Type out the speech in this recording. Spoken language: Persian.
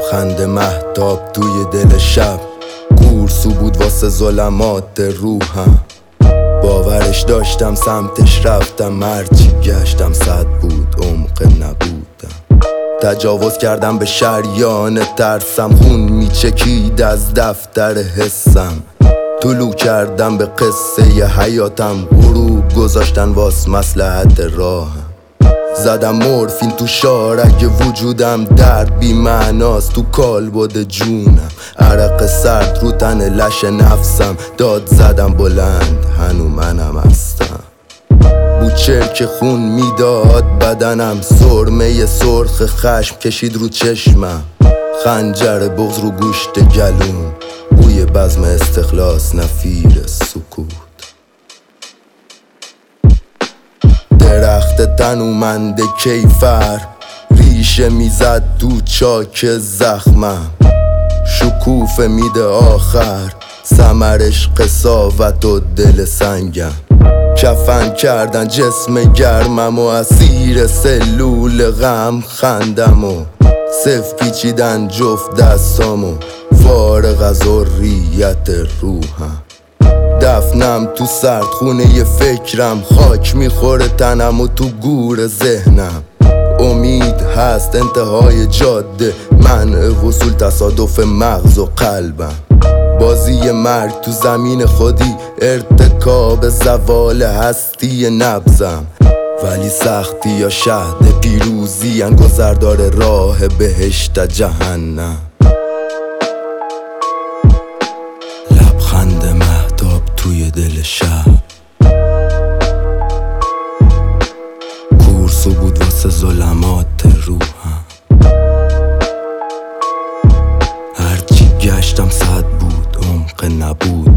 لبخند مهتاب توی دل شب، کورسو بود واسه ظلمات روحم. باورش داشتم سمتش رفتم، هرچی گشتم صد بود عمق نبودم. تجاوز کردم به شریان ترسم، خون میچکید از دفتر حسم. طلوع کردم به قصه حیاتم، غروب گذاشتن واس مصلحت راهم. زدم مورفین تو شارگ وجودم، درد بی معناست تو کالبد جونم. عرق سرد رو تن لش نفسم، داد زدم بلند هنو منم هستم. بوچر که خون میداد بدنم، سرمه سرخ خشم کشید رو چشمم. خنجر بغض رو گوشت گلوم، بوی بزم استخلاص نفیر سکوت. درخت تنومند کیفر ریشه میزد تو چاک زخمم. شکوفه میده آخر، ثمرش قساوت و دل سنگم. کفن کردن جسم گرمم و اسیر سلول غم خندم و صف پیچیدن جفت دستامو فارغ از حریت روحم. دفنم تو سردخونه ی فکرم، خاک میخوره تنم و تو گور ذهنم. امید هست انتهای جاده، منع وصول تصادف مغز و قلبم. بازی مرگ تو زمین خودی، ارتکاب زوال هستی نبضم. ولی سختی یا شهد پیروزی ان، گذردار راه بهشت جهنم. لبخند مهتاب توی دل شب، کورسو بود واسه ظلمات روحم. هرچی گشتم صد بود عمق نبود.